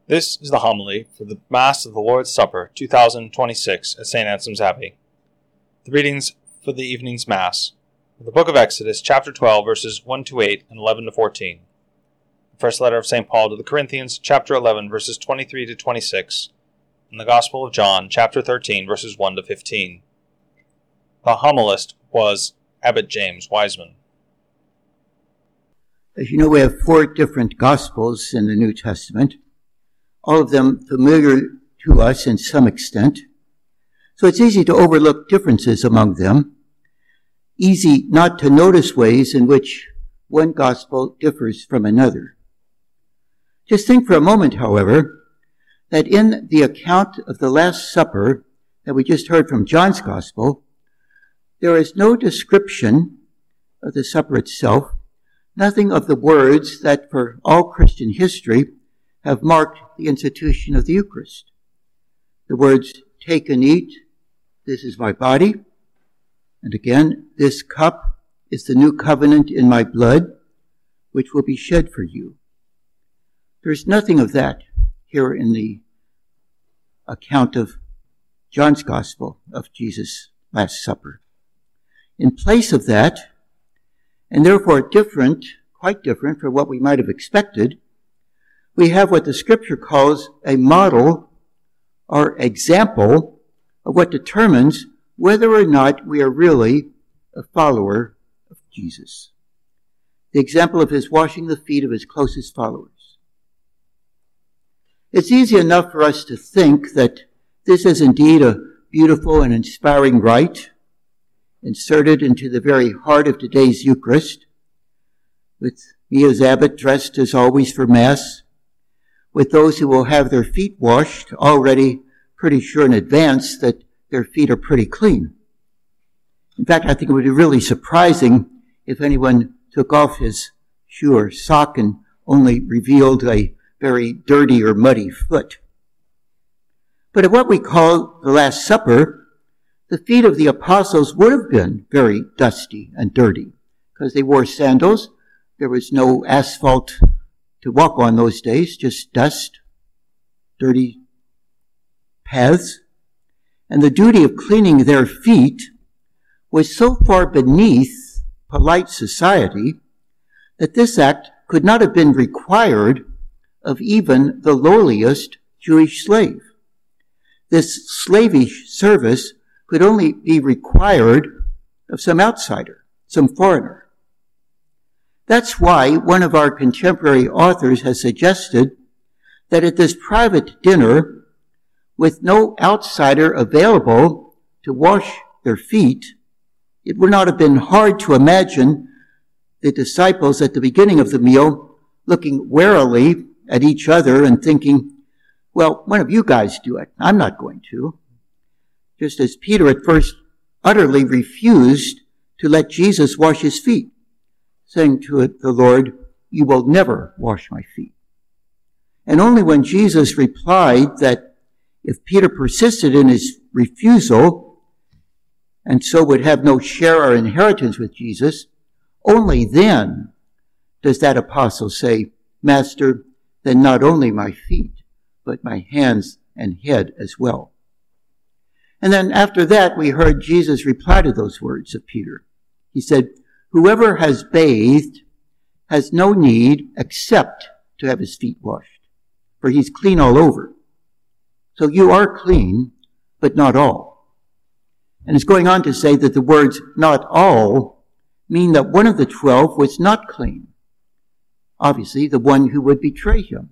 This is the homily for the Mass of the Lord's Supper 2026 at St. Anselm's Abbey. The readings for the evening's Mass. The Book of Exodus, chapter 12, verses 1-8 and 11-14. The first letter of St. Paul to the Corinthians, chapter 11, verses 23-26. And the Gospel of John, chapter 13, verses 1-15. The homilist was Abbot James Wiseman. As you know, we have 4 different Gospels in the New Testament, all of them familiar to us in some extent. So it's easy to overlook differences among them, easy not to notice ways in which one Gospel differs from another. Just think for a moment, however, that in the account of the Last Supper that we just heard from John's Gospel, there is no description of the supper itself, nothing of the words that for all Christian history have marked the institution of the Eucharist. The words, "Take and eat, this is my body," and again, "This cup is the new covenant in my blood, which will be shed for you." There's nothing of that here in the account of John's Gospel of Jesus' Last Supper. In place of that, and therefore quite different from what we might have expected, we have what the Scripture calls a model or example of what determines whether or not we are really a follower of Jesus. The example of his washing the feet of his closest followers. It's easy enough for us to think that this is indeed a beautiful and inspiring rite, inserted into the very heart of today's Eucharist, with me as abbot dressed as always for Mass, with those who will have their feet washed already pretty sure in advance that their feet are pretty clean. In fact, I think it would be really surprising if anyone took off his shoe or sock and only revealed a very dirty or muddy foot. But at what we call the Last Supper, the feet of the apostles would have been very dusty and dirty because they wore sandals. There was no asphalt to walk on those days, just dust, dirty paths. And the duty of cleaning their feet was so far beneath polite society that this act could not have been required of even the lowliest Jewish slave. This slavish service could only be required of some outsider, some foreigner. That's why one of our contemporary authors has suggested that at this private dinner, with no outsider available to wash their feet, it would not have been hard to imagine the disciples at the beginning of the meal looking warily at each other and thinking, well, one of you guys do it. I'm not going to. Just as Peter at first utterly refused to let Jesus wash his feet, saying to the Lord, "You will never wash my feet." And only when Jesus replied that if Peter persisted in his refusal and so would have no share or inheritance with Jesus, only then does that apostle say, "Master, then not only my feet, but my hands and head as well." And then after that, we heard Jesus reply to those words of Peter. He said, "Whoever has bathed has no need except to have his feet washed, for he's clean all over." So you are clean, but not all. And it's going on to say that the words "not all" mean that one of the 12 was not clean. Obviously, the one who would betray him.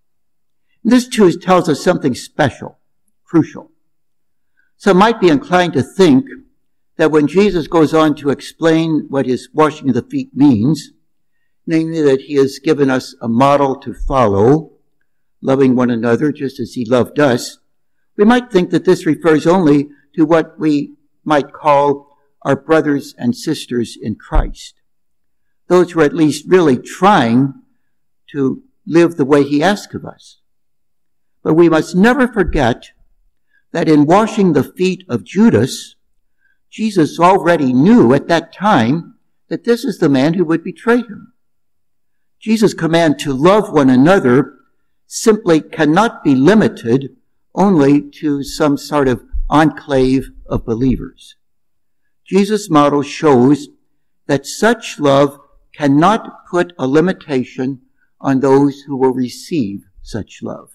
And this too tells us something special, crucial. Some might be inclined to think that when Jesus goes on to explain what his washing of the feet means, namely that he has given us a model to follow, loving one another just as he loved us, we might think that this refers only to what we might call our brothers and sisters in Christ, those who are at least really trying to live the way he asks of us. But we must never forget that in washing the feet of Judas, Jesus already knew at that time that this is the man who would betray him. Jesus' command to love one another simply cannot be limited only to some sort of enclave of believers. Jesus' model shows that such love cannot put a limitation on those who will receive such love.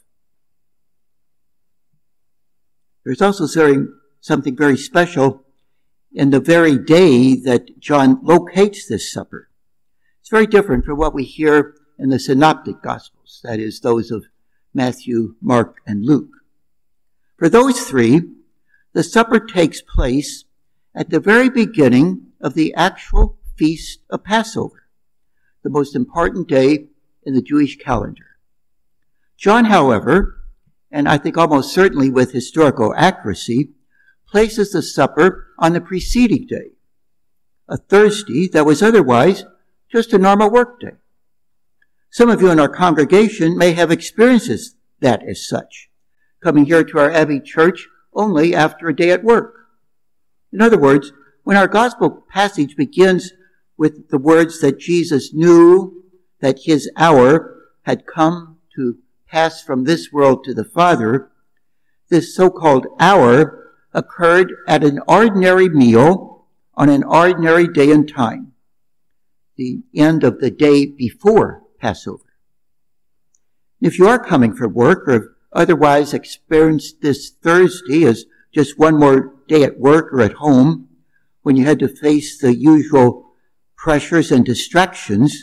There's also something very special in the very day that John locates this supper. It's very different from what we hear in the synoptic gospels, that is, those of Matthew, Mark, and Luke. For those three, the supper takes place at the very beginning of the actual feast of Passover, the most important day in the Jewish calendar. John, however, and I think almost certainly with historical accuracy, places the supper on the preceding day, a Thursday that was otherwise just a normal work day. Some of you in our congregation may have experienced that as such, coming here to our Abbey Church only after a day at work. In other words, when our gospel passage begins with the words that Jesus knew that his hour had come to pass from this world to the Father, this so-called hour occurred at an ordinary meal on an ordinary day and time, the end of the day before Passover. If you are coming from work or have otherwise experienced this Thursday as just one more day at work or at home, when you had to face the usual pressures and distractions,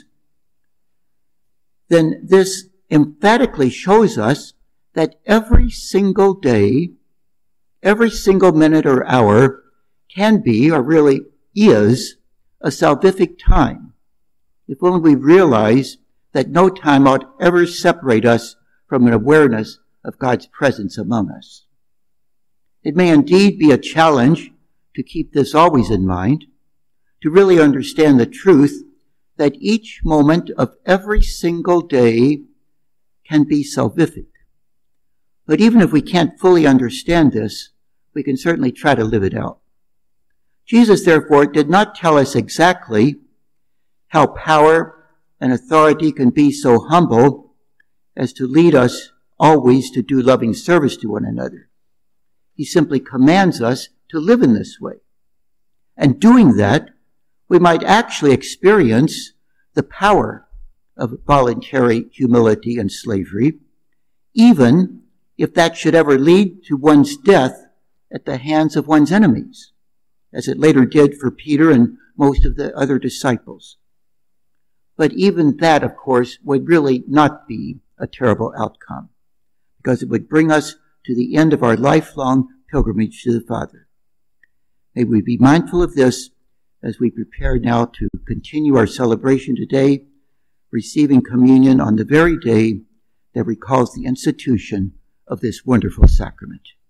then this emphatically shows us that every single day, every single minute or hour can be, or really is, a salvific time, if only we realize that no time ought ever separate us from an awareness of God's presence among us. It may indeed be a challenge to keep this always in mind, to really understand the truth that each moment of every single day can be salvific. But even if we can't fully understand this, we can certainly try to live it out. Jesus, therefore, did not tell us exactly how power and authority can be so humble as to lead us always to do loving service to one another. He simply commands us to live in this way. And doing that, we might actually experience the power of voluntary humility and slavery, even if that should ever lead to one's death at the hands of one's enemies, as it later did for Peter and most of the other disciples. But even that, of course, would really not be a terrible outcome, because it would bring us to the end of our lifelong pilgrimage to the Father. May we be mindful of this as we prepare now to continue our celebration today, receiving communion on the very day that recalls the institution of this wonderful sacrament.